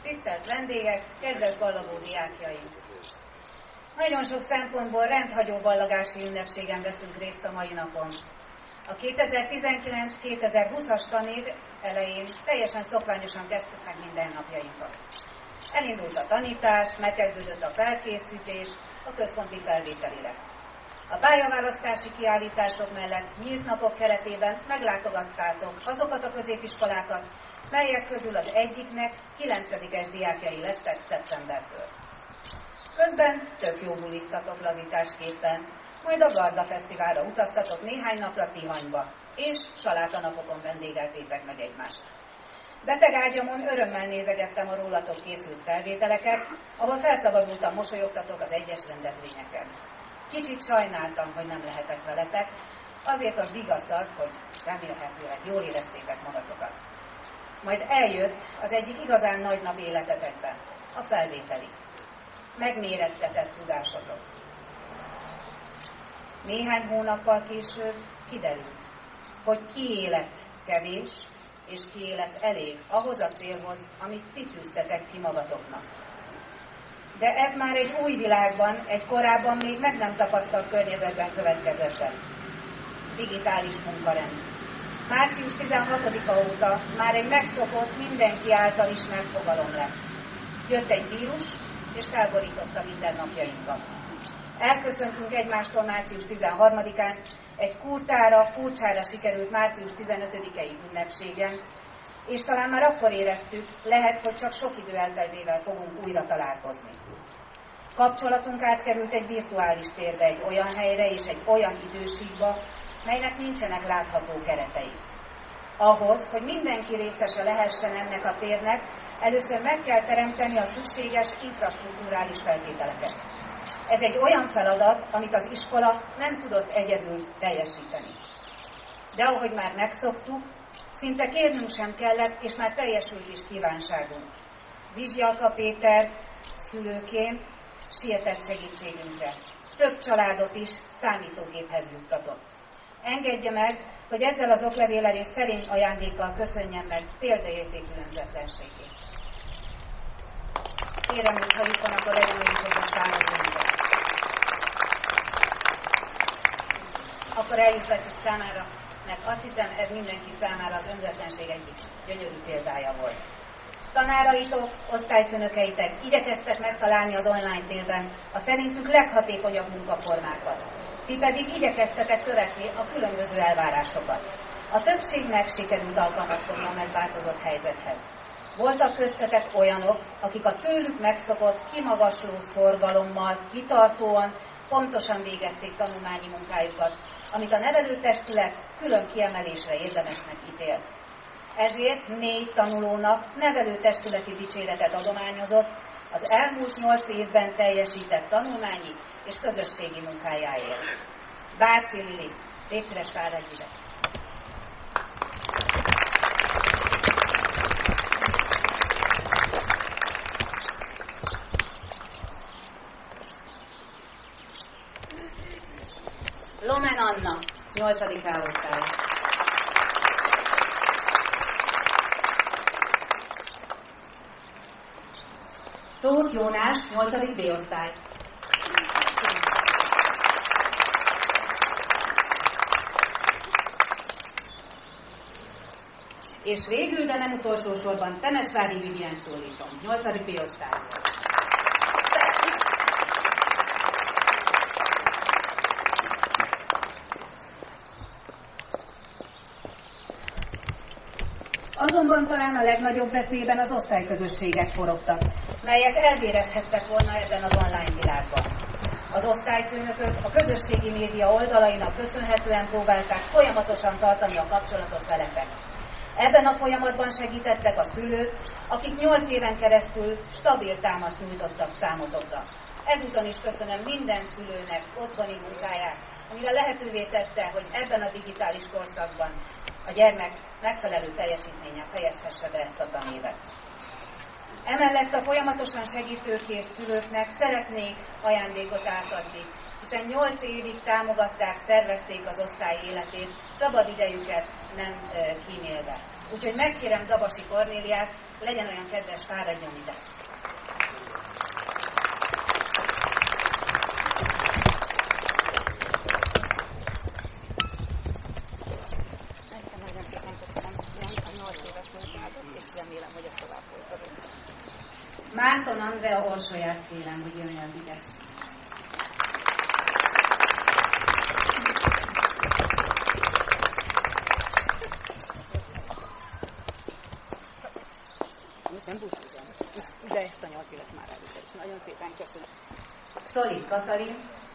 tisztelt vendégek, kedves ballagó diákjaim! Nagyon sok szempontból rendhagyó ballagási ünnepségen veszünk részt a mai napon. A 2019-2020-as tanév elején teljesen szokványosan kezdtük meg mindennapjainkat. Elindult a tanítás, megkezdődött a felkészítés, a központi felvételire. A pályaválasztási kiállítások mellett nyílt napok keretében meglátogattátok azokat a középiskolákat, melyek közül az egyiknek 9-es diákjai lesztek szeptembertől. Közben tök jó bulisztatok lazításképpen, majd a Garda Fesztiválra utaztatok néhány napra Tihanyba, és salátanapokon vendégeltétek meg egymást. Beteg ágyamon örömmel nézegettem a rólatok készült felvételeket, ahol felszabadultan mosolyogtatok az egyes rendezvényeken. Kicsit sajnáltam, hogy nem lehetek veletek, azért az vigasztalt, hogy remélhetőleg jól éreztétek magatokat. Majd eljött az egyik igazán nagy nap életetekben, a felvételi. Megmérettetett tudásotok. Néhány hónappal később kiderült, hogy kié lett kevés, és kié lett elég ahhoz a célhoz, amit ti tűztetek ki magatoknak. De ez már egy új világban, egy korábban még meg nem tapasztalt környezetben következett be. Digitális munkarend. Március 16-a óta már egy megszokott, mindenki által ismert fogalom lett. Jött egy vírus, és felborította mindennapjainkat. Elköszöntünk egymástól március 13-án, egy kurtára, furcsára sikerült március 15-i ünnepségen, és talán már akkor éreztük, lehet, hogy csak sok idő elteltével fogunk újra találkozni. Kapcsolatunk átkerült egy virtuális térbe, egy olyan helyre és egy olyan idősíkba, melynek nincsenek látható keretei. Ahhoz, hogy mindenki részese lehessen ennek a térnek, először meg kell teremteni a szükséges infrastrukturális feltételeket. Ez egy olyan feladat, amit az iskola nem tudott egyedül teljesíteni. De ahogy már megszoktuk, szinte kérnünk sem kellett, és már teljesült is kívánságunk. Vizsgyalka Péter szülőként sietett segítségünkre. Több családot is számítógéphez juttatott. Engedje meg, hogy ezzel az oklevéllel és szerény ajándékkal köszönjem meg példaértékű önzetlenségét. Kérem, hogy hajítsanak a reggelőzőt a szállodónkba. Akkor eljutottuk számára, mert azt hiszem, ez mindenki számára az önzetlenség egyik gyönyörű példája volt. Tanáraitok, osztályfőnökeitek igyekeztek megtalálni az online térben a szerintük leghatékonyabb munkaformákat. Ti pedig igyekeztetek követni a különböző elvárásokat. A többségnek sikerült alkalmazkodni a megváltozott helyzethez. Voltak köztetek olyanok, akik a tőlük megszokott, kimagasló szorgalommal, kitartóan, pontosan végezték tanulmányi munkájukat, amit a nevelőtestület külön kiemelésre érdemesnek ítélt. Ezért 4 tanulónak nevelőtestületi dicséretet adományozott az elmúlt 8 évben teljesített tanulmányi és közösségi munkájáért. Bárci Lili, légy szíves, fáradj ide! Lomen Anna, 8. A-osztály. Tóth Jónás, 8. B-osztály. És végül, de nem utolsó sorban, Temesvári Vivient szólítom, 8. B-osztály. Azonban talán a legnagyobb veszélyben az osztályközösségek forogtak, melyek elvérezhettek volna ebben az online világban. Az osztályfőnökök a közösségi média oldalainak köszönhetően próbálták folyamatosan tartani a kapcsolatot veletek. Ebben a folyamatban segítettek a szülők, akik 8 éven keresztül stabil támaszt nyújtottak számotokra. Ezúton is köszönöm minden szülőnek otthoni munkáját, amivel lehetővé tette, hogy ebben a digitális korszakban a gyermek megfelelő teljesítménnyel fejezhesse be ezt a tanévet. Emellett a folyamatosan segítőkész szülőknek szeretnék ajándékot átadni, hiszen 8 évig támogatták, szervezték az osztály életét, szabad idejüket nem kímélve. Úgyhogy megkérem Dabasi Kornéliát, legyen olyan kedves, fáradjon ide. Nagyon szépen köszönöm, a 8 éves munkádat, és remélem, hogy ezt tovább folytatom. Márton Andrea Orsolyát kérem, hogy jöjjön ide. Nem búcsúzom, de ezt a 8 évet már elvitt, és nagyon szépen köszönöm. Szolik Katalin.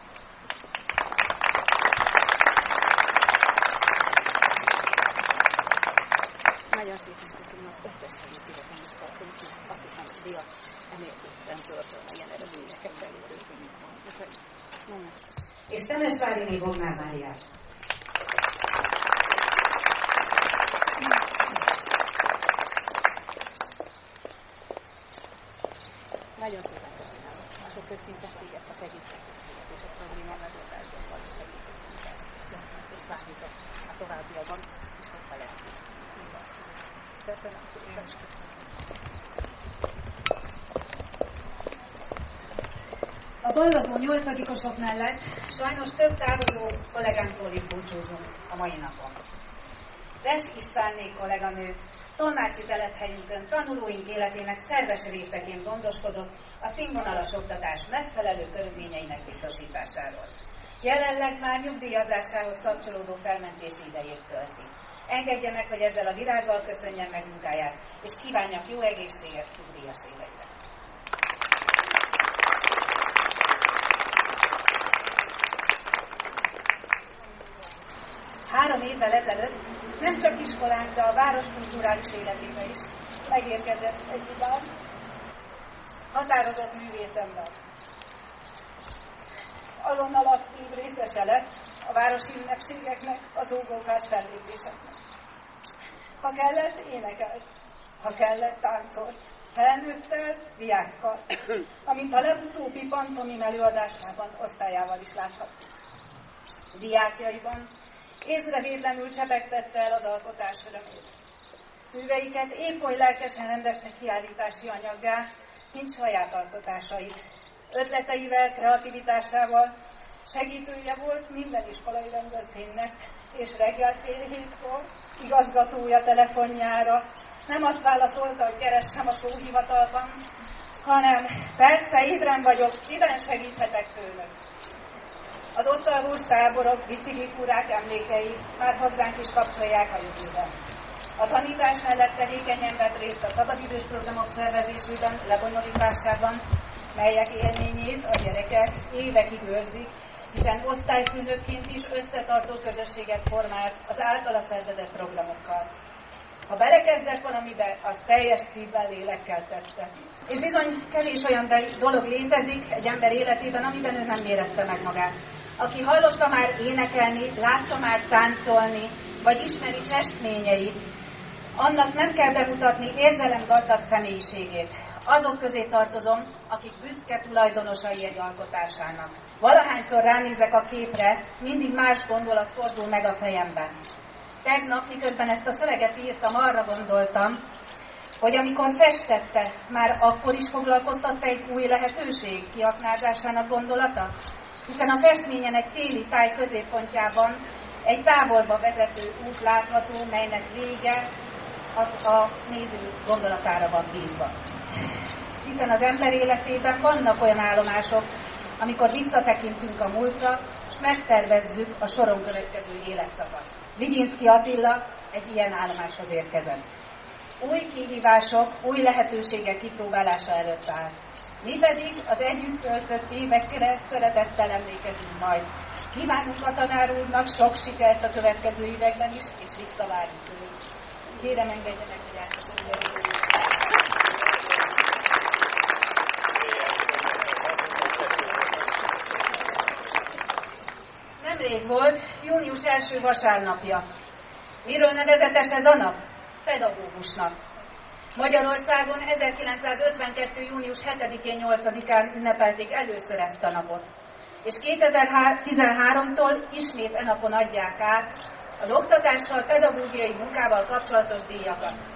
Nagyon szépen köszönöm az összes segítséget, amit kaptunk, azt hiszem, hogy Dia enélkül nem tudott volna ilyen eredményeket elérni. És Temesváriné Bognár Máriát. Nagyon szépen köszönöm az őszintességet, a segítségességet és a probléma megoldásban való segítséget. És számítok a továbbiakban is, hogyha lehet. Köszönöm szépen, és köszönöm. A ballazó 8-osok mellett sajnos több távozó kollégánktól is búcsúzunk a mai napon. Res Istvánné kolléganő tolmácsi telephelyünkön tanulóink életének szerves részeként gondoskodott a színvonalas oktatás megfelelő körülményeinek biztosításáról. Jelenleg már nyugdíjazásához kapcsolódó felmentési idejét tölti. Engedje meg, hogy ezzel a virággal köszönjem meg munkáját, és kívánjak jó egészséget nyugdíjas éveire. 3 évvel ezelőtt nem csak iskolánk, de a város kulturális életébe is megérkezett egy vidám, határozott művészember. Azonnal aktív részese lett a városi ünnepségeknek, az ógófás fellépéseknek. Ha kellett, énekelt, ha kellett, táncolt, felnőttel, diákkal, amint a legutóbbi pantomim előadásában osztályával is láthattuk. Diákjaiban észrevétlenül csepegtette el az alkotás örömét. Műveiket épp oly lelkesen rendezte kiállítási anyaggá, mint saját alkotásait. Ötleteivel, kreativitásával segítője volt minden iskolai rendezvénynek, és reggel fél 7-kor igazgatója telefonjára nem azt válaszolta, hogy keressem a sóhivatalban, hanem persze, ébren vagyok, miben segíthetek tőlük. Az ott alvós táborok, biciklikúrák emlékei már hozzánk is kapcsolják a jövőben. A tanítás mellett tevékenyen vett részt a szabadidős programok szervezésében, lebonyolításában, melyek élményét a gyerekek évekig őrzik, hiszen osztályfőnökként is összetartó közösséget formált az általa szervezett programokkal. Ha belekezdett valamibe, az teljes szívvel, lélekkel tette. És bizony kevés olyan dolog létezik egy ember életében, amiben ő nem érezte meg magát. Aki hallotta már énekelni, látta már táncolni, vagy ismeri festményeit, annak nem kell bemutatni érzelemgazdag személyiségét. Azok közé tartozom, akik büszke tulajdonosai egy alkotásának. Valahányszor ránézek a képre, mindig más gondolat fordul meg a fejemben. Tegnap, miközben ezt a szöveget írtam, arra gondoltam, hogy amikor festette, már akkor is foglalkoztatta egy új lehetőség kiaknázásának gondolata? Hiszen a festményen egy téli táj középpontjában egy távolba vezető út látható, melynek vége az a néző gondolatára van bízva. Hiszen az ember életében vannak olyan állomások, amikor visszatekintünk a múltra, és megtervezzük a soron következő életszakaszt. Vigyinszky Attila egy ilyen állomáshoz érkezett. Új kihívások, új lehetőségek kipróbálása előtt áll. Mi pedig az együtt töltött évekre szeretettel emlékezünk majd. Kívánunk a tanár úrnak sok sikert a következő években is, és visszavárjuk őt. Kérem, engedje meg, hogy átköszönjük. Nemrég volt június első vasárnapja. Miről nevezetes ez a nap? Pedagógusnak. Magyarországon 1952. június 7-én, 8-án ünnepelték először ezt a napot. És 2013-tól ismét e napon adják át az oktatással, pedagógiai munkával kapcsolatos díjakat.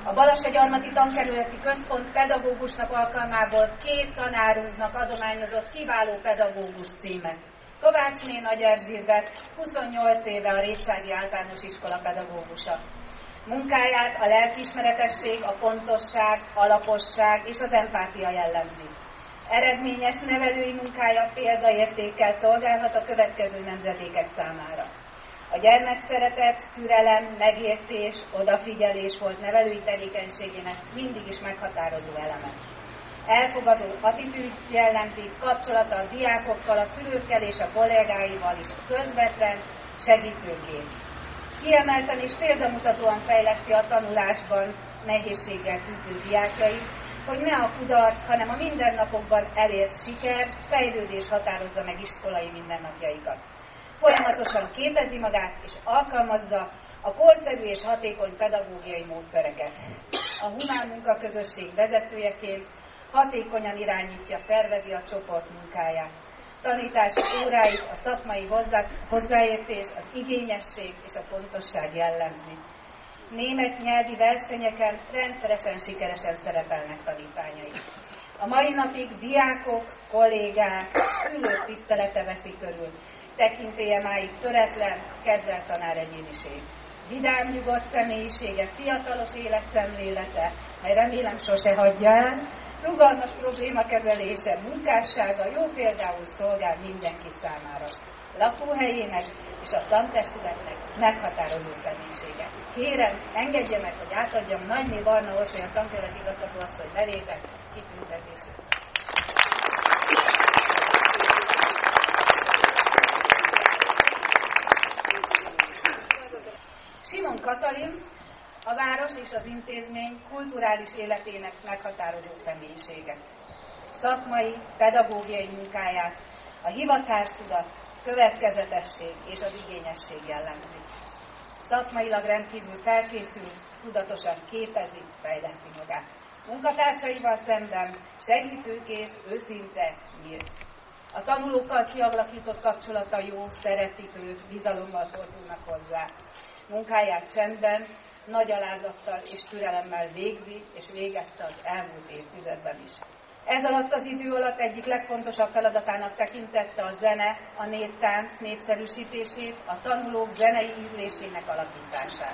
A Balassagyarmati Tankerületi Központ pedagógusnak alkalmából 2 tanárunknak adományozott kiváló pedagógus címet. Kovácsné Nagy Erzsébet 28 éve a Rétsági Általános Iskola pedagógusa. Munkáját a lelkiismeretesség, a pontosság, alaposság és az empátia jellemzi. Eredményes nevelői munkája példaértékkel szolgálhat a következő nemzedékek számára. A gyermekszeretet, türelem, megértés, odafigyelés volt nevelői tevékenységének mindig is meghatározó eleme. Elfogadó attitűd jellemzi, kapcsolata a diákokkal, a szülőkkel és a kollégáival is közvetlen, segítőkész. Kiemelten és példamutatóan fejleszti a tanulásban nehézséggel küzdő diákjait, hogy ne a kudarc, hanem a mindennapokban elért siker, fejlődés határozza meg iskolai mindennapjaikat. Folyamatosan képezi magát és alkalmazza a korszerű és hatékony pedagógiai módszereket. A humán munkaközösség vezetőjeként hatékonyan irányítja, szervezi a csoport munkáját. Tanítási óráit a szakmai hozzáértés, az igényesség és a pontosság jellemzi. Német nyelvi versenyeken rendszeresen sikeresen szerepelnek tanítványai. A mai napig diákok, kollégák, szülők tisztelete veszi körül. Tekintélye máig töretlen, kedvelt tanár egyéniség. Vidám, nyugodt személyisége, fiatalos életszemlélete, mely remélem sose hagyja el, rugalmas problémakezelése, munkássága jó például szolgál mindenki számára. Lakóhelyének és a tantestületnek meghatározó személyisége. Kérem, engedje meg, hogy átadjam Nagyné Barna Orsolya tankerületi igazgatóasszony nevében kitüntetését. Simon Katalin a város és az intézmény kulturális életének meghatározó személyisége. Szakmai, pedagógiai munkáját a hivatástudat, következetesség és az igényesség jellemzi. Szakmailag rendkívül felkészült, tudatosan képezi, fejleszti magát. Munkatársaival szemben segítőkész, őszinte, nyílt. A tanulókkal kialakított kapcsolata jó, szeretik őt, bizalommal fordulnak hozzá. Munkáját csendben, nagy alázattal és türelemmel végzi, és végezte az elmúlt évtizedben is. Ez alatt az idő alatt egyik legfontosabb feladatának tekintette a zene, a néptánc népszerűsítését, a tanulók zenei ízlésének alakítását.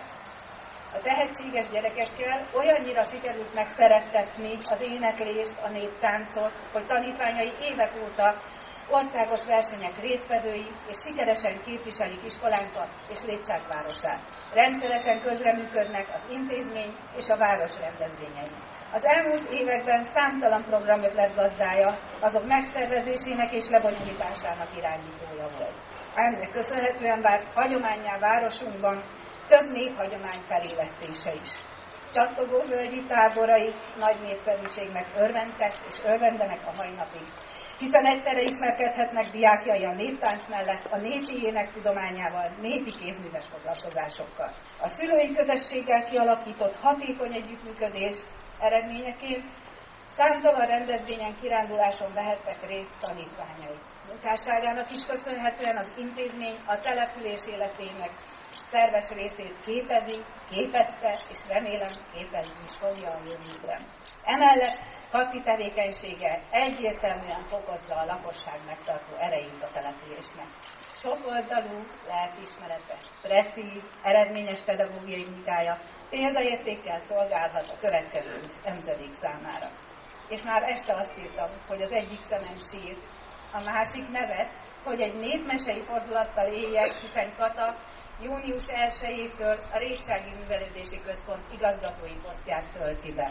A tehetséges gyerekekkel olyannyira sikerült megszerettetni az éneklést, a néptáncot, hogy tanítványai évek óta országos versenyek résztvevői, és sikeresen képviselik iskolánkat és Létság városát. Rendszeresen közreműködnek az intézmény és a város rendezvényei. Az elmúlt években számtalan programötlet gazdája, azok megszervezésének és lebonyolításának irányítója volt. Ennek köszönhetően vált hagyománnyá városunkban több néphagyomány felélesztése is. Csattogó völgyi táborai nagy népszerűségnek örventek és örvendenek a mai napig, hiszen egyszerre ismerkedhetnek diákjai a néptánc mellett a népi énektudományával, népi kézműves foglalkozásokkal. A szülői közösséggel kialakított hatékony együttműködés eredményeként számtalan rendezvényen, kiránduláson vehettek részt tanítványai. Munkásságának is köszönhetően az intézmény a település életének szerves részét képezi, képezte, és remélem képezni is fogja a jövőben. Emellett Kati tevékenysége egyértelműen fokozza a lakosság megtartó erejét a településnek. Sokoldalú, lelkiismeretes, precíz, eredményes pedagógiai munkája példaértékkel szolgálhat a következő nemzedék számára. És már este azt írtam, hogy az egyik szemem sír, a másik nevet, hogy egy népmesei fordulattal éljek, hiszen Kata június 1-től a Rétsági Művelődési Központ igazgatói posztját tölti be.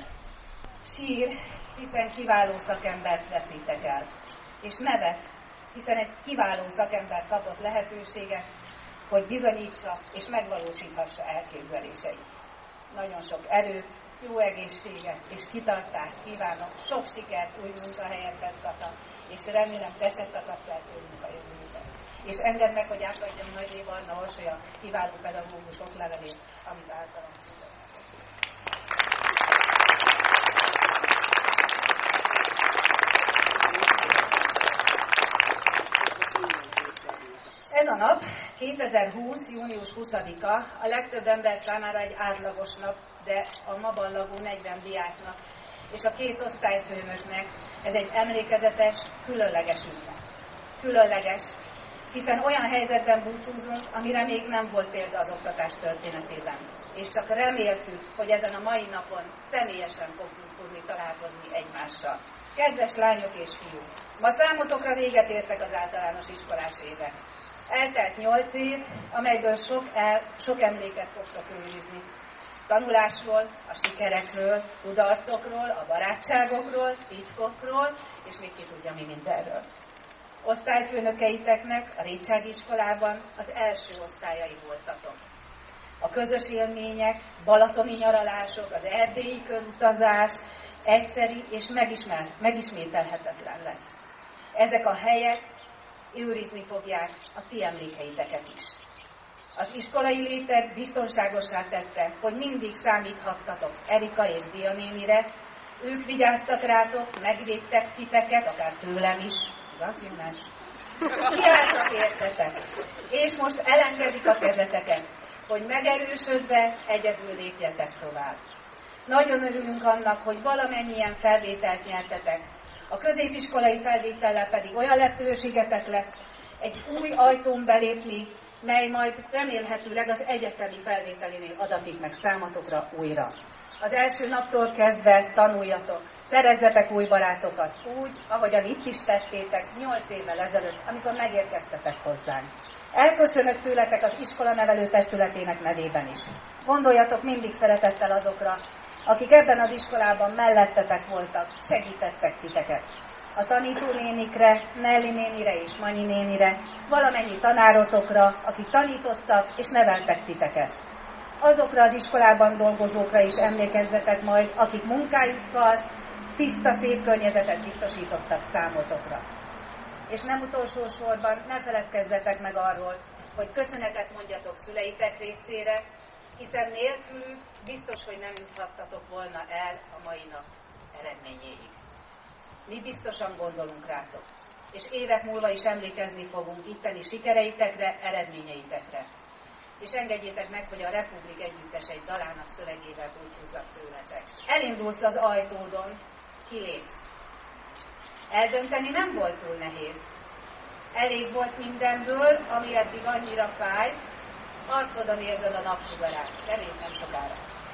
Sír, hiszen kiváló szakembert veszítek el, és nevet, hiszen egy kiváló szakember kapott lehetőséget, hogy bizonyítsa és megvalósíthassa elképzeléseit. Nagyon sok erőt, jó egészséget és kitartást kívánok, sok sikert új munkahelyekhez, Kata, és remélem, te se szakadsz el tőlünk a jövőben. És engedd meg, hogy átadjam Nagyné Barna Orsolya kiváló pedagógus oklevelét, amit általam küldött. Ez a nap, 2020. június 20-a, a legtöbb ember számára egy átlagos nap, de a maballagó 40 diáknak és a 2 osztályfőnöknek ez egy emlékezetes, különleges ünnep. Különleges, hiszen olyan helyzetben búcsúzunk, amire még nem volt példa az oktatás történetében. És csak reméltük, hogy ezen a mai napon személyesen fogunk tudni találkozni egymással. Kedves lányok és fiúk, ma számotokra véget értek az általános iskolás évek. Eltelt 8 év, amelyből sok emléket fogtok őrizni. Tanulásról, a sikerekről, kudarcokról, a barátságokról, titkokról, és még ki tudja mi mindenről. Osztályfőnökeiteknek a Récsági iskolában az első osztályai voltatok. A közös élmények, balatoni nyaralások, az erdélyi körutazás egyszeri és megismételhetetlen lesz. Ezek a helyek őrizni fogják a ti emlékeiteket is. Az iskolai létek biztonságosá tette, hogy mindig számíthattatok Erika és Dia nénire, ők vigyáztak rátok, megvédtek titeket, akár tőlem is, igaz, Jónás? Kiálltak értetek, és most elengedik a kezeteket, hogy megerősödve egyedül lépjetek tovább. Nagyon örülünk annak, hogy valamennyien felvételt nyertetek, a középiskolai felvétellel pedig olyan lehetőségetek lesz egy új ajtón belépni, mely majd remélhetőleg az egyetemi felvételinél adatik meg számotokra újra. Az első naptól kezdve tanuljatok, szerezzetek új barátokat úgy, ahogyan itt is tettétek 8 évvel ezelőtt, amikor megérkeztetek hozzánk. Elköszönök tőletek az iskolanevelő testületének nevében is. Gondoljatok mindig szeretettel azokra, akik ebben az iskolában mellettetek voltak, segítettek titeket. A tanítónénikre, Nelly nénire és Manyi nénire, valamennyi tanárotokra, akik tanítottak és neveltek titeket. Azokra az iskolában dolgozókra is emlékezzetek majd, akik munkájukkal tiszta, szép környezetet biztosítottak számotokra. És nem utolsó sorban ne feledkezzetek meg arról, hogy köszönetet mondjatok szüleitek részére, hiszen nélkülük biztos, hogy nem juthattatok volna el a mai nap eredményéig. Mi biztosan gondolunk rátok, és évek múlva is emlékezni fogunk itteni sikereitekre, eredményeitekre. És engedjétek meg, hogy a Republik Együttes egy dalának szövegével búcsúzzak tőletek. Elindulsz az ajtódon, kilépsz. Eldönteni nem volt túl nehéz. Elég volt mindenből, ami eddig annyira fáj, arcodon érzed a napsugarát, elég nem sokára.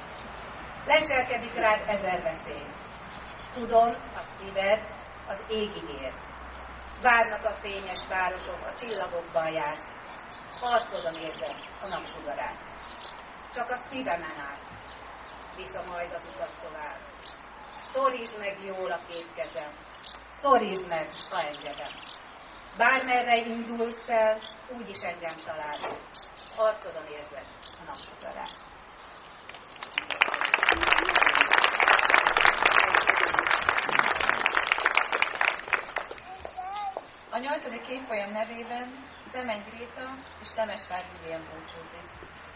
Leselkedik rád 1000 veszély. Tudom, a szíved az égig ér. Várnak a fényes városok, a csillagokban jársz. Arcodon érzed a napsugarát. Csak a szívemen át vissza majd az utat tovább. Szorítsd meg jól a 2 kezem. Szorítsd meg, ha engedem. Bármerre indulsz el, úgyis engem találsz. Arcodon érzed a napsugarát. A 8. évfolyam nevében Zemeny Gréta és Temesvár William búcsúzik.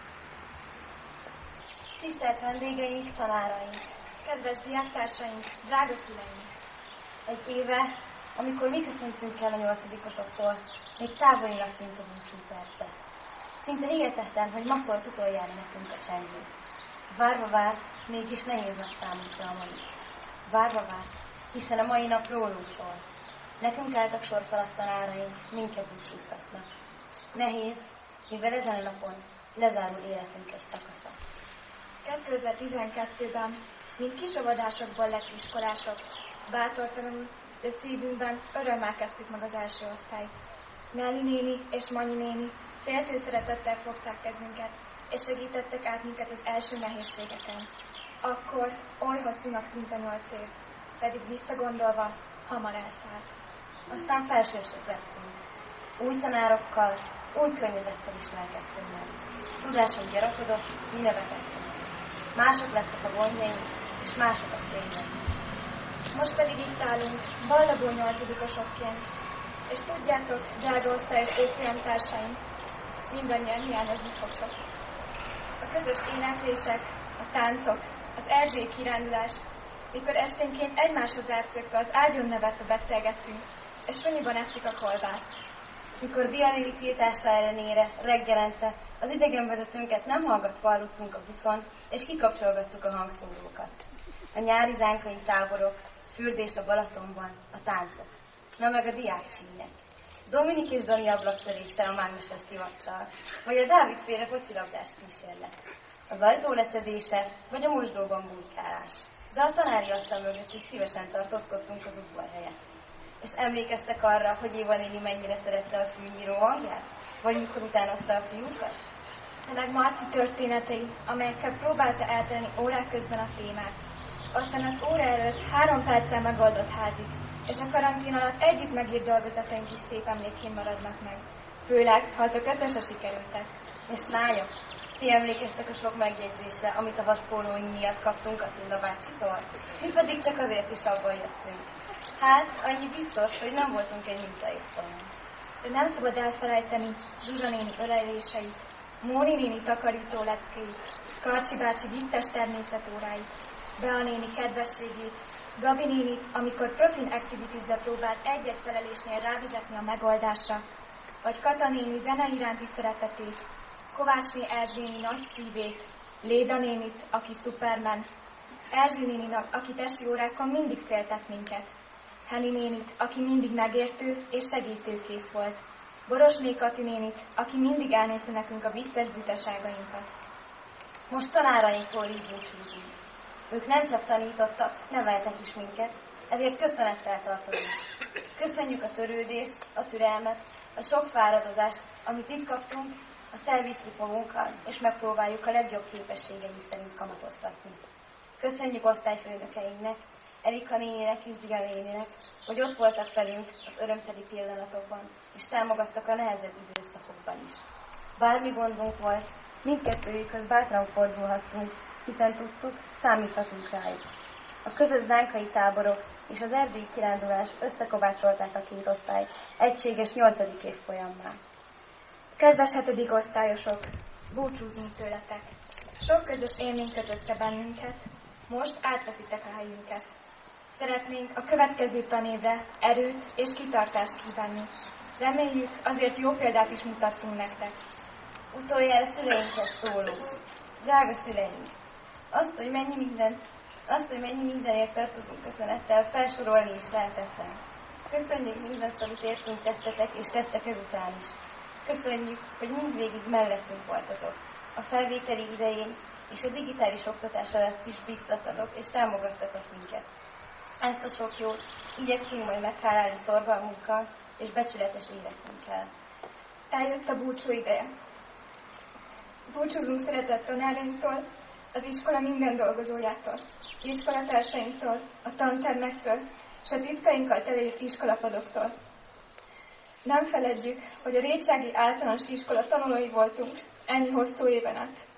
Tisztelt vendégeink, tanáraink, kedves diáktársaink, drága szüleink! Egy éve, amikor mi köszöntünk el a 8-osoktól, még távolinak tűnt a búcsú perce. Szinte hihetetlen, hogy ma szólt utoljára nekünk a csengő. Várva várt, mégis nehéz nap számunkra a mai. Várva várt, hiszen a mai nap rólunk szól. Nekünk álltak sorfalat tanáraink, minket búcsúztatnak. Nehéz, mivel ezen a napon lezárul életünk egy szakasza. 2012-ben, mint kisavadásokból lett iskolások, bátortalanul, de szívünkben örömmel kezdtük meg az első osztályt. Nelly néni és Manyi néni féltő szeretettel fogták kezünket, és segítettek át minket az első nehézségeken. Akkor oly hosszúnak tűnt a 8 év, pedig visszagondolva hamar elszállt. Aztán felsősök lettünk. Új tanárokkal, új környezettel ismerkedtünk meg. Tudásunk gyarapodott, mi nevetettünk. Mások lettek a gondjaink, és mások a céljaink. Most pedig itt állunk, ballagó 8-osokként. És tudjátok, drága osztályos évfolyamtársaim, mindannyian hiányozni fogtok. A közös éneklések, a táncok, az erdélyi kirándulás, mikor esténként egymáshoz átszökve az ágyon nevetve beszélgettünk, és sunyiban ettük a kolbászt. mikor Dianéli tiltása ellenére reggelente az idegenvezetőnket nem hallgatva aludtunk a buszon, és kikapcsolgattuk a hangszórókat. A nyári zánkai táborok, fürdés a Balatonban, a táncok, na meg a diákcsínyek. Dominik és Dani ablaktörése a mágneses szivacsal, vagy a Dávid-féle focilabdás kísérlet, az ajtó leszedése, vagy a mosdóban bujkálás. De a tanári asztal mögött is szívesen tartózkodtunk az udvar helyett. És emlékeztek arra, hogy Éva néni mennyire szerette a fűnyíró hangját? Vagy mikor utánozta a fiúkat? Ennek Marci történetei, amelyekkel próbálta eltenni órák közben a témát. Aztán az óra előtt 3 perccel megoldott házig, és a karantén alatt együtt megírt dolgozataink is szép emlékén maradnak meg. Főleg, ha azok ötöse sikerültek. És lányok, ti emlékeztek a sok megjegyzésre, amit a vaspólóink miatt kaptunk Attila bácsitól? Mi pedig csak azért is abban jöttünk. Hát, annyi biztos, hogy nem voltunk egy mintaévfolyam. De nem szabad elfelejteni Zsuzsa néni öleléseit, Móni néni takarító leckéit, Karcsi bácsi vicces természetóráit, Bea néni kedvességét, Gabi néni, amikor Profin Activities-be próbált egy-egy felelésnél rávizetni a megoldásra, vagy Kata néni zene iránti szeretetét, Kovácsné Erzsi néni nagy szívét, Léda nénit, aki Superman, Erzsi néninak, aki testi órákon mindig féltett minket, Heni nénit, aki mindig megértő és segítőkész volt, Borosné Kati nénit, aki mindig elnézte nekünk a vicces butaságainkat. Most tanárainktól így búcsúzunk. Ők nem csak tanítottak, neveltek is minket, ezért köszönettel tartozunk. Köszönjük a törődést, a türelmet, a sok fáradozást, amit itt kaptunk, azt elviszi magunkkal, és megpróbáljuk a legjobb képességeink szerint kamatoztatni. Köszönjük osztályfőnökeinknek, Erika néninek és Dia néninek, hogy ott voltak velünk az örömteli pillanatokban, és támogattak a nehezebb időszakokban is. Bármi gondunk volt, mindkettőjükhöz bátran fordulhattunk, hiszen tudtuk, számíthatunk rájuk. A közös zánkai táborok és az erdélyi kirándulás összekovácsolták a 2 osztály egységes 8. évfolyammá. Kedves 7. osztályosok, búcsúzunk tőletek. Sok közös élmény köt össze bennünket, most átveszitek a helyünket. Szeretnénk a következő tanévre erőt és kitartást kívánni. Reméljük, azért jó példát is mutattunk nektek. Utoljára szüleinkhez szólunk. Drága szüleink, azt, hogy mennyi mindenért tartozunk köszönettel, felsorolni is lehetetlen. Köszönjük mindazt, amit értünk tettetek, és tesztek ezután is. Köszönjük, hogy mindvégig mellettünk voltatok. A felvételi idején és a digitális oktatás alatt is biztattatok és támogattatok minket. Ezt a sok jót igyekszünk majd meghálálni szorgalmunkkal és becsületes életünkkel. Eljött a búcsú ideje. Búcsúzunk szeretett tanárainktól, az iskola minden dolgozójától, iskolatársainktól, a tantermektől, és a titkainkkal telejött iskolapadoktól. Nem feledjük, hogy a Récsági Általános Iskola tanulói voltunk ennyi hosszú éven át.